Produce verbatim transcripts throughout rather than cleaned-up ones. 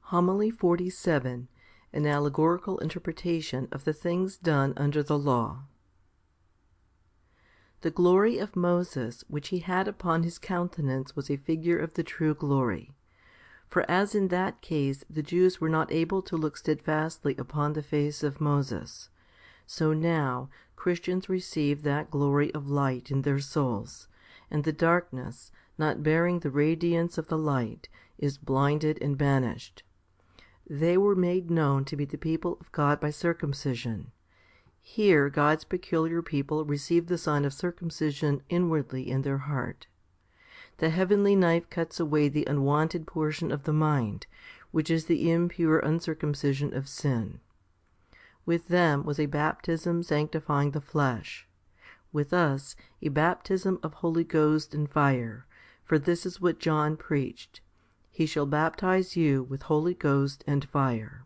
Homily forty-seven. An allegorical interpretation of the things done under the law. The glory of Moses which he had upon his countenance was a figure of the true glory. For as in that case the Jews were not able to look steadfastly upon the face of Moses, so now Christians receive that glory of light in their souls, and the darkness, not bearing the radiance of the light, is blinded and banished. They were made known to be the people of God by circumcision. Here God's peculiar people receive the sign of circumcision inwardly in their heart. The heavenly knife cuts away the unwanted portion of the mind, which is the impure uncircumcision of sin. With them was a baptism sanctifying the flesh. With us, a baptism of Holy Ghost and fire, for this is what John preached. He shall baptize you with Holy Ghost and fire.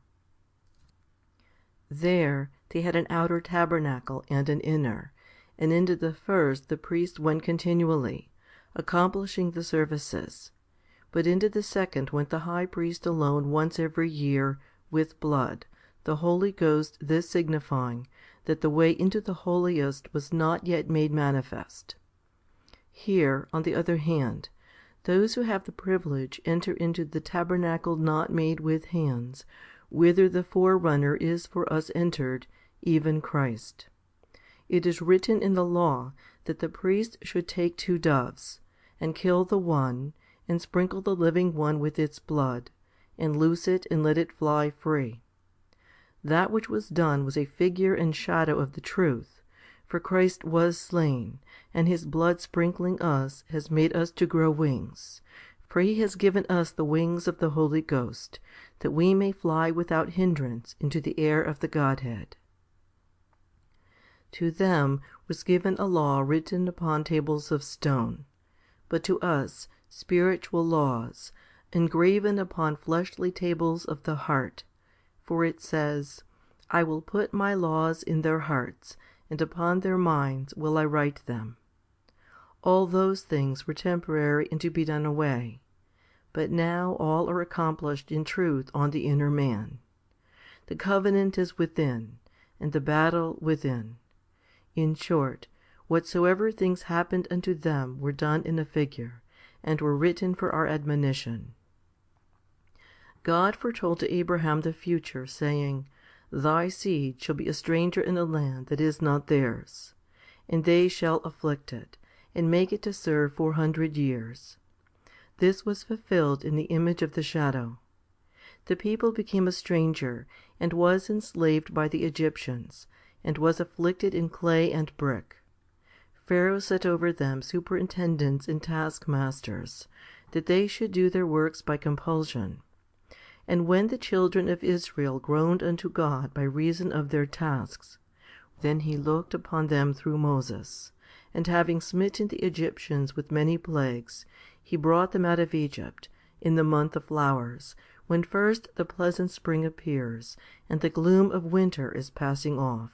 There they had an outer tabernacle and an inner, and into the first the priest went continually, accomplishing the services. But into the second went the high priest alone once every year, with blood, the Holy Ghost this signifying, that the way into the holiest was not yet made manifest. Here, on the other hand, those who have the privilege enter into the tabernacle not made with hands, whither the forerunner is for us entered, even Christ. It is written in the law that the priest should take two doves, and kill the one, and sprinkle the living one with its blood, and loose it and let it fly free. That which was done was a figure and shadow of the truth, for Christ was slain, and his blood sprinkling us has made us to grow wings, for he has given us the wings of the Holy Ghost, that we may fly without hindrance into the air of the Godhead. To them was given a law written upon tables of stone, but to us spiritual laws, engraven upon fleshly tables of the heart. For it says, I will put my laws in their hearts, and upon their minds will I write them. All those things were temporary and to be done away, but now all are accomplished in truth on the inner man. The covenant is within, and the battle within. In short, whatsoever things happened unto them were done in a figure, and were written for our admonition. God foretold to Abraham the future, saying, Thy seed shall be a stranger in a land that is not theirs, and they shall afflict it, and make it to serve four hundred years. This was fulfilled in the image of the shadow. The people became a stranger, and was enslaved by the Egyptians, and was afflicted in clay and brick. Pharaoh set over them superintendents and taskmasters, that they should do their works by compulsion. And when the children of Israel groaned unto God by reason of their tasks, then he looked upon them through Moses, and having smitten the Egyptians with many plagues, he brought them out of Egypt, in the month of flowers, when first the pleasant spring appears, and the gloom of winter is passing off.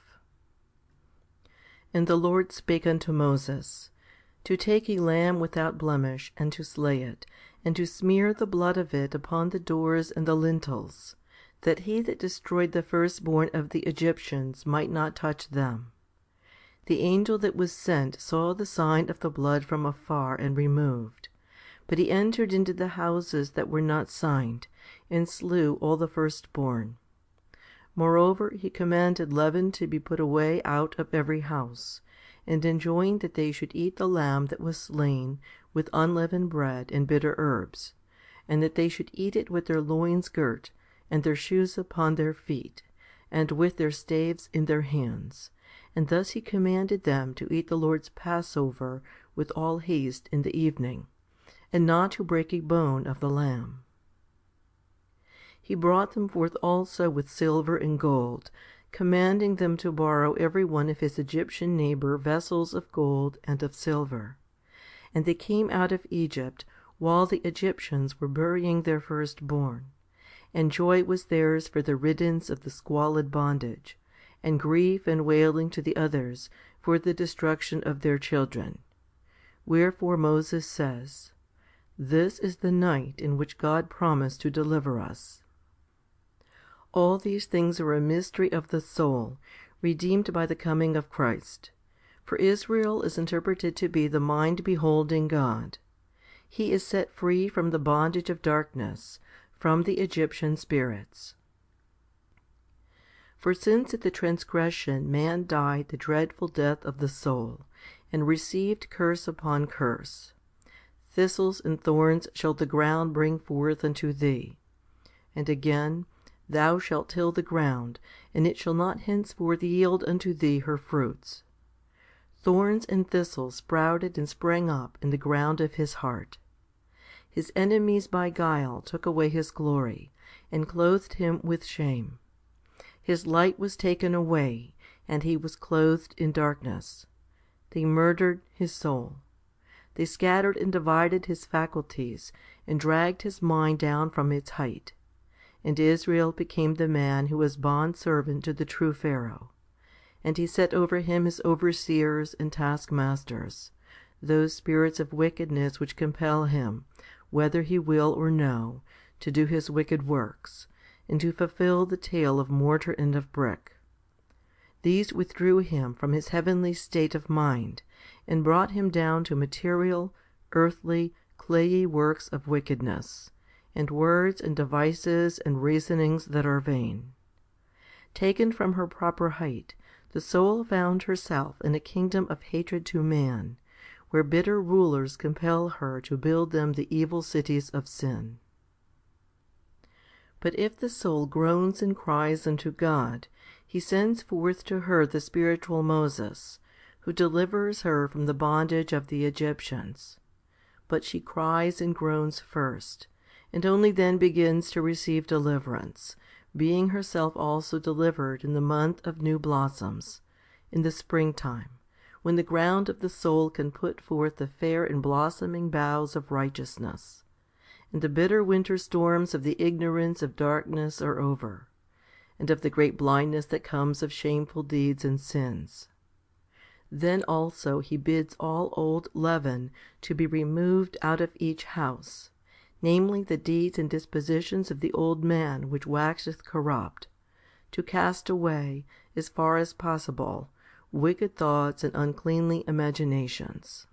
And the Lord spake unto Moses, to take a lamb without blemish, and to slay it, and to smear the blood of it upon the doors and the lintels, that he that destroyed the firstborn of the Egyptians might not touch them. The angel that was sent saw the sign of the blood from afar, and removed. But he entered into the houses that were not signed, and slew all the firstborn. Moreover, he commanded leaven to be put away out of every house, and enjoined that they should eat the lamb that was slain with unleavened bread and bitter herbs, and that they should eat it with their loins girt, and their shoes upon their feet, and with their staves in their hands. And thus he commanded them to eat the Lord's Passover with all haste in the evening, and not to break a bone of the lamb. He brought them forth also with silver and gold, commanding them to borrow every one of his Egyptian neighbour vessels of gold and of silver. And they came out of Egypt while the Egyptians were burying their firstborn, and joy was theirs for the riddance of the squalid bondage, and grief and wailing to the others for the destruction of their children. Wherefore Moses says, This is the night in which God promised to deliver us. All these things are a mystery of the soul, redeemed by the coming of Christ. For Israel is interpreted to be the mind beholding God. He is set free from the bondage of darkness, from the Egyptian spirits. For since at the transgression man died the dreadful death of the soul, and received curse upon curse, thistles and thorns shall the ground bring forth unto thee. And again, thou shalt till the ground, and it shall not henceforth yield unto thee her fruits. Thorns and thistles sprouted and sprang up in the ground of his heart. His enemies by guile took away his glory, and clothed him with shame. His light was taken away, and he was clothed in darkness. They murdered his soul. They scattered and divided his faculties, and dragged his mind down from its height. And Israel became the man who was bondservant to the true Pharaoh. And he set over him his overseers and taskmasters, those spirits of wickedness which compel him, whether he will or no, to do his wicked works, and to fulfill the tale of mortar and of brick. These withdrew him from his heavenly state of mind, and brought him down to material, earthly, clayey works of wickedness, and words and devices and reasonings that are vain. Taken from her proper height, the soul found herself in a kingdom of hatred to man, where bitter rulers compel her to build them the evil cities of sin. But if the soul groans and cries unto God, he sends forth to her the spiritual Moses, who delivers her from the bondage of the Egyptians. But she cries and groans first, and only then begins to receive deliverance, being herself also delivered in the month of new blossoms, in the springtime, when the ground of the soul can put forth the fair and blossoming boughs of righteousness, and the bitter winter storms of the ignorance of darkness are over, and of the great blindness that comes of shameful deeds and sins. Then also he bids all old leaven to be removed out of each house, namely the deeds and dispositions of the old man which waxeth corrupt, to cast away, as far as possible, wicked thoughts and uncleanly imaginations.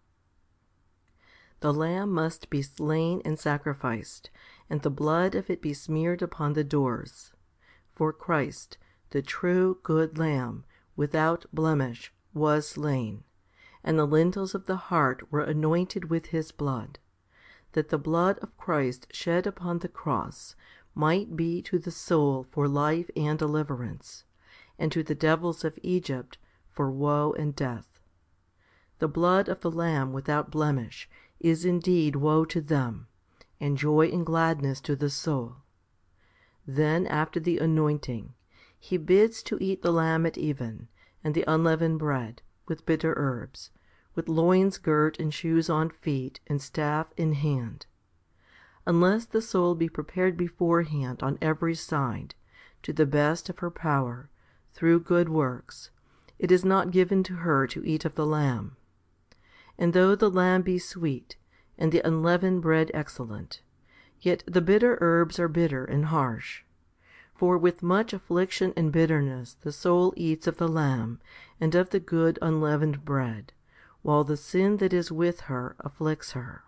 The lamb must be slain and sacrificed, and the blood of it be smeared upon the doors. For Christ, the true good Lamb, without blemish, was slain, and the lintels of the heart were anointed with his blood, that the blood of Christ shed upon the cross might be to the soul for life and deliverance, and to the devils of Egypt for woe and death. The blood of the Lamb without blemish is indeed woe to them, and joy and gladness to the soul. Then after the anointing, he bids to eat the lamb at even, and the unleavened bread, with bitter herbs, with loins girt and shoes on feet, and staff in hand. Unless the soul be prepared beforehand on every side, to the best of her power, through good works, it is not given to her to eat of the lamb. And though the lamb be sweet, and the unleavened bread excellent, yet the bitter herbs are bitter and harsh. For with much affliction and bitterness the soul eats of the lamb, and of the good unleavened bread, while the sin that is with her afflicts her.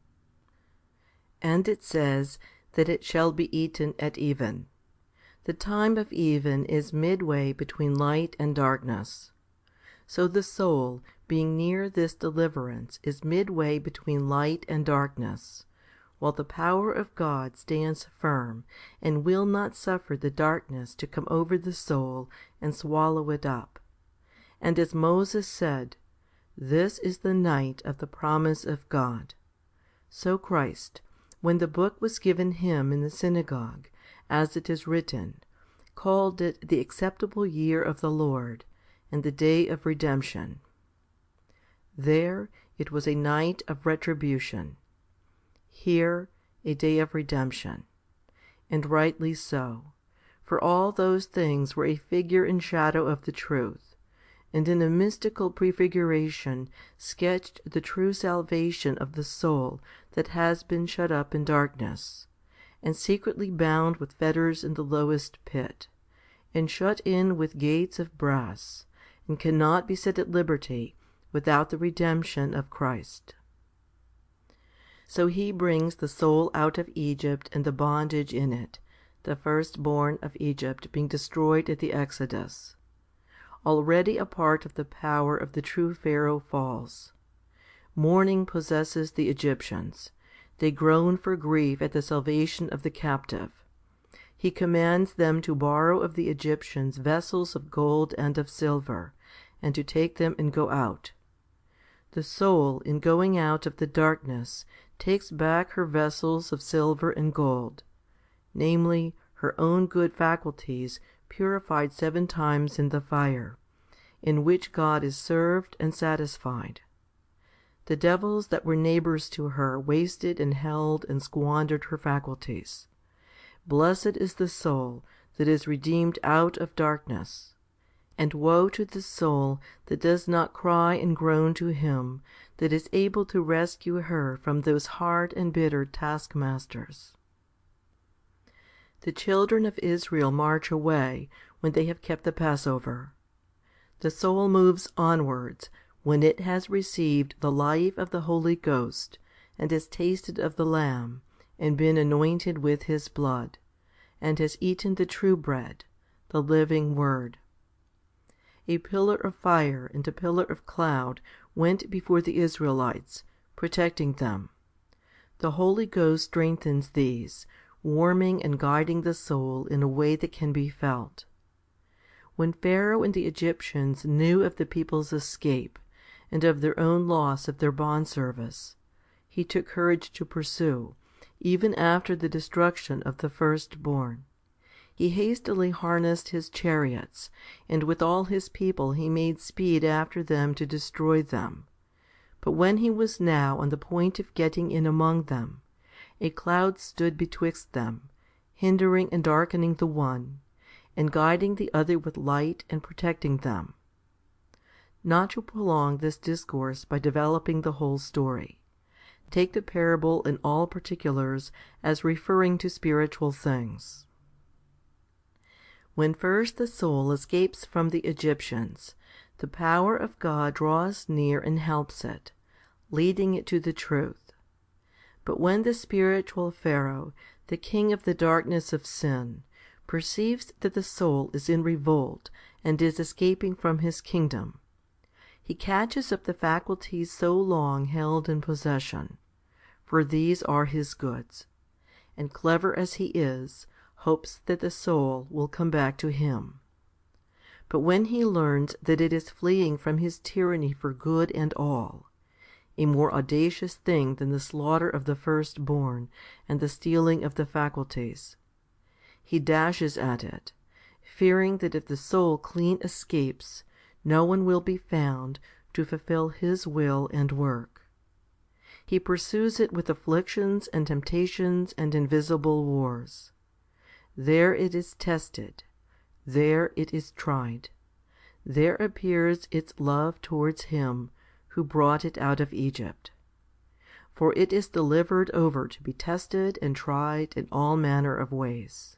And it says that it shall be eaten at even. The time of even is midway between light and darkness. So the soul, being near this deliverance, is midway between light and darkness, while the power of God stands firm and will not suffer the darkness to come over the soul and swallow it up. And as Moses said, "This is the night of the promise of God," so Christ, when the book was given him in the synagogue, as it is written, called it the acceptable year of the Lord, and the day of redemption. There it was a night of retribution. Here a day of redemption. And rightly so, for all those things were a figure and shadow of the truth, and in a mystical prefiguration sketched the true salvation of the soul that has been shut up in darkness, and secretly bound with fetters in the lowest pit, and shut in with gates of brass, and cannot be set at liberty without the redemption of Christ. So he brings the soul out of Egypt and the bondage in it, the firstborn of Egypt being destroyed at the Exodus. Already a part of the power of the true Pharaoh falls. Mourning possesses the Egyptians. They groan for grief at the salvation of the captive. He commands them to borrow of the Egyptians vessels of gold and of silver, and to take them and go out. The soul, in going out of the darkness, takes back her vessels of silver and gold, namely, her own good faculties purified seven times in the fire, in which God is served and satisfied. The devils that were neighbours to her wasted and held and squandered her faculties. Blessed is the soul that is redeemed out of darkness. And woe to the soul that does not cry and groan to Him that is able to rescue her from those hard and bitter taskmasters. The children of Israel march away when they have kept the Passover. The soul moves onwards when it has received the life of the Holy Ghost and has tasted of the Lamb and been anointed with His blood, and has eaten the true bread, the living Word. A pillar of fire and a pillar of cloud went before the Israelites, protecting them. The Holy Ghost strengthens these, warming and guiding the soul in a way that can be felt. When Pharaoh and the Egyptians knew of the people's escape and of their own loss of their bondservice, he took courage to pursue, even after the destruction of the firstborn. He hastily harnessed his chariots, and with all his people he made speed after them to destroy them. But when he was now on the point of getting in among them, a cloud stood betwixt them, hindering and darkening the one, and guiding the other with light and protecting them. Not to prolong this discourse by developing the whole story, take the parable in all particulars as referring to spiritual things. When first the soul escapes from the Egyptians, the power of God draws near and helps it, leading it to the truth. But when the spiritual Pharaoh, the king of the darkness of sin, perceives that the soul is in revolt and is escaping from his kingdom, he catches up the faculties so long held in possession, for these are his goods, and clever as he is, hopes that the soul will come back to him. But when he learns that it is fleeing from his tyranny for good and all, a more audacious thing than the slaughter of the firstborn and the stealing of the faculties, he dashes at it, fearing that if the soul clean escapes, no one will be found to fulfill his will and work. He pursues it with afflictions and temptations and invisible wars. There it is tested, there it is tried, there appears its love towards Him who brought it out of Egypt. For it is delivered over to be tested and tried in all manner of ways.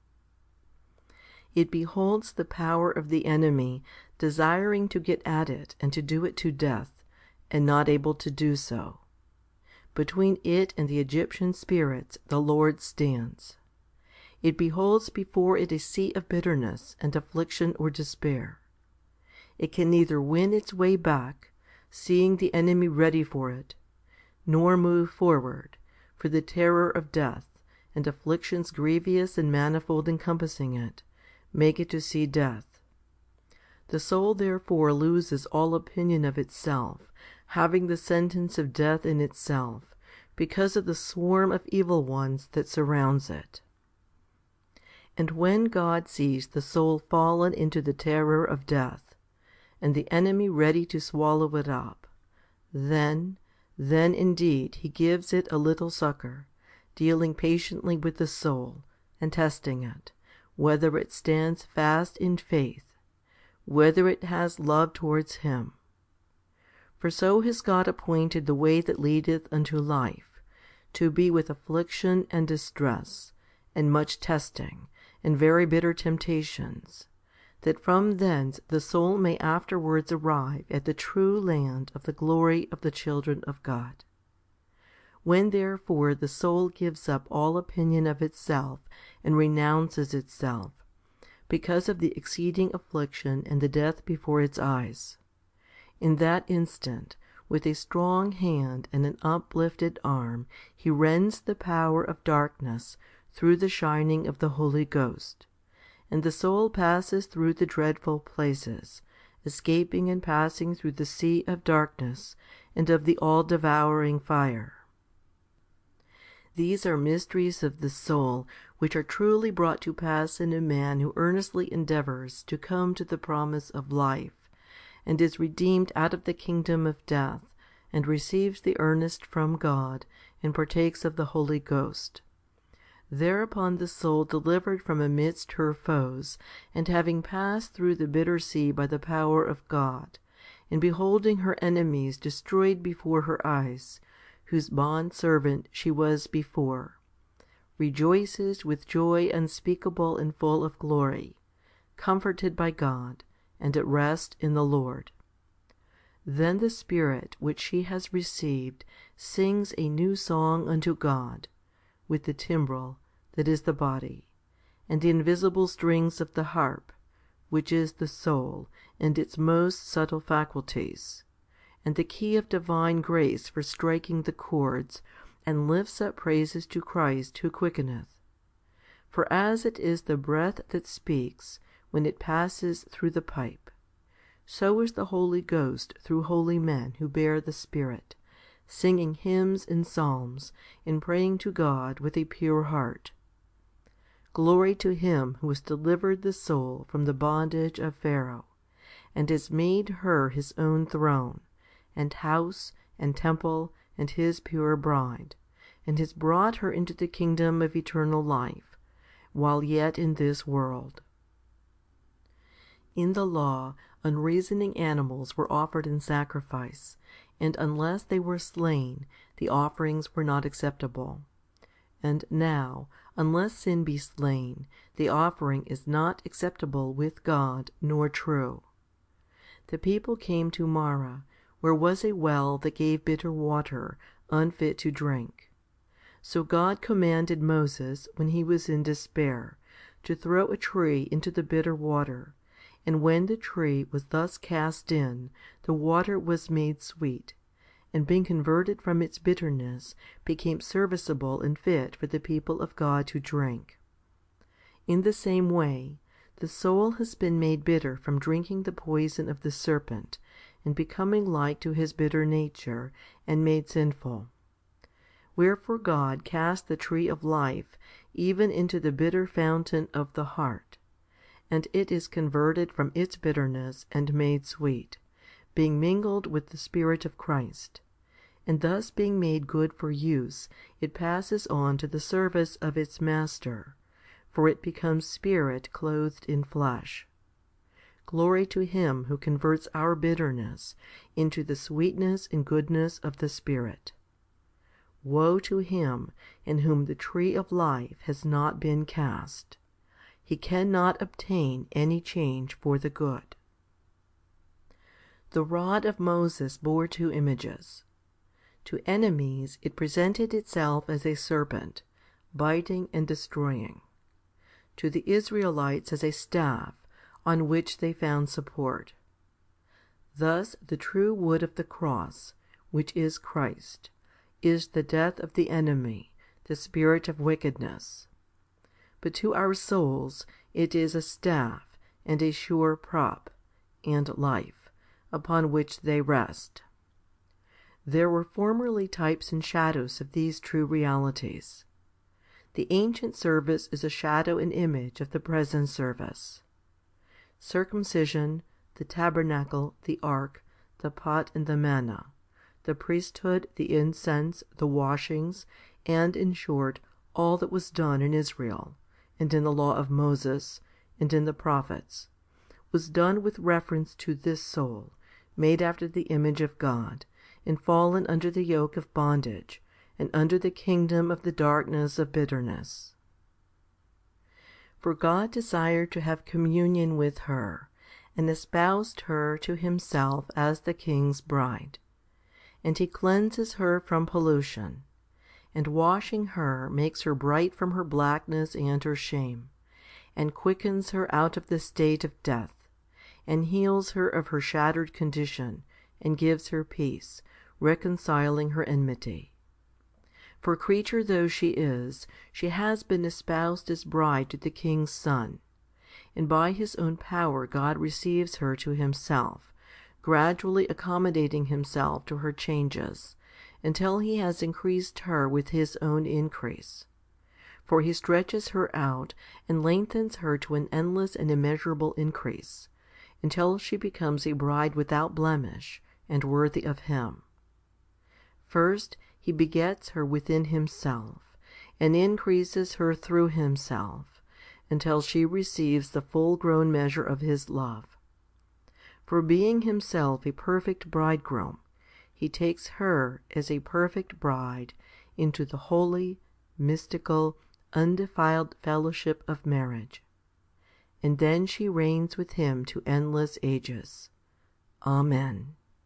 It beholds the power of the enemy desiring to get at it and to do it to death, and not able to do so. Between it and the Egyptian spirits the Lord stands. It beholds before it a sea of bitterness and affliction or despair. It can neither win its way back, seeing the enemy ready for it, nor move forward, for the terror of death, and afflictions grievous and manifold encompassing it, make it to see death. The soul therefore loses all opinion of itself, having the sentence of death in itself, because of the swarm of evil ones that surrounds it. And when God sees the soul fallen into the terror of death, and the enemy ready to swallow it up, then, then indeed He gives it a little succour, dealing patiently with the soul, and testing it, whether it stands fast in faith, whether it has love towards Him. For so has God appointed the way that leadeth unto life, to be with affliction and distress, and much testing, and very bitter temptations, that from thence the soul may afterwards arrive at the true land of the glory of the children of God. When therefore the soul gives up all opinion of itself and renounces itself, because of the exceeding affliction and the death before its eyes, in that instant, with a strong hand and an uplifted arm, he rends the power of darkness through the shining of the Holy Ghost, and the soul passes through the dreadful places, escaping and passing through the sea of darkness and of the all-devouring fire. These are mysteries of the soul, which are truly brought to pass in a man who earnestly endeavours to come to the promise of life, and is redeemed out of the kingdom of death, and receives the earnest from God, and partakes of the Holy Ghost. Thereupon the soul delivered from amidst her foes, and having passed through the bitter sea by the power of God, and beholding her enemies destroyed before her eyes, whose bondservant she was before, rejoices with joy unspeakable and full of glory, comforted by God, and at rest in the Lord. Then the Spirit which she has received sings a new song unto God, with the timbrel, that is the body, and the invisible strings of the harp, which is the soul, and its most subtle faculties, and the key of divine grace for striking the chords, and lifts up praises to Christ who quickeneth. For as it is the breath that speaks, when it passes through the pipe, so is the Holy Ghost through holy men who bear the Spirit, singing hymns and psalms, and praying to God with a pure heart. Glory to Him who has delivered the soul from the bondage of Pharaoh, and has made her His own throne, and house, and temple, and His pure bride, and has brought her into the kingdom of eternal life, while yet in this world. In the law, unreasoning animals were offered in sacrifice, and unless they were slain, the offerings were not acceptable. And now, unless sin be slain, the offering is not acceptable with God nor true. The people came to Marah, where was a well that gave bitter water, unfit to drink. So God commanded Moses, when he was in despair, to throw a tree into the bitter water, and when the tree was thus cast in, the water was made sweet, and being converted from its bitterness, became serviceable and fit for the people of God to drink. In the same way, the soul has been made bitter from drinking the poison of the serpent, and becoming like to his bitter nature, and made sinful. Wherefore God cast the tree of life even into the bitter fountain of the heart, and it is converted from its bitterness and made sweet, being mingled with the Spirit of Christ. And thus being made good for use, it passes on to the service of its Master, for it becomes spirit clothed in flesh. Glory to Him who converts our bitterness into the sweetness and goodness of the Spirit. Woe to him in whom the tree of life has not been cast. He cannot obtain any change for the good. The rod of Moses bore two images. To enemies it presented itself as a serpent, biting and destroying. To the Israelites as a staff, on which they found support. Thus the true wood of the cross, which is Christ, is the death of the enemy, the spirit of wickedness. But to our souls it is a staff and a sure prop, and life, upon which they rest. There were formerly types and shadows of these true realities. The ancient service is a shadow and image of the present service. Circumcision, the tabernacle, the ark, the pot and the manna, the priesthood, the incense, the washings, and, in short, all that was done in Israel, and in the law of Moses, and in the prophets, was done with reference to this soul, made after the image of God, and fallen under the yoke of bondage, and under the kingdom of the darkness of bitterness. For God desired to have communion with her, and espoused her to Himself as the King's bride. And He cleanses her from pollution, and washing her makes her bright from her blackness and her shame, and quickens her out of the state of death, and heals her of her shattered condition, and gives her peace, reconciling her enmity. For creature though she is, she has been espoused as bride to the King's Son, and by His own power God receives her to Himself, gradually accommodating Himself to her changes, until He has increased her with His own increase. For He stretches her out and lengthens her to an endless and immeasurable increase, until she becomes a bride without blemish, and worthy of Him. First, He begets her within Himself, and increases her through Himself, until she receives the full-grown measure of His love. For being Himself a perfect bridegroom, He takes her as a perfect bride into the holy, mystical, undefiled fellowship of marriage. And then she reigns with Him to endless ages. Amen.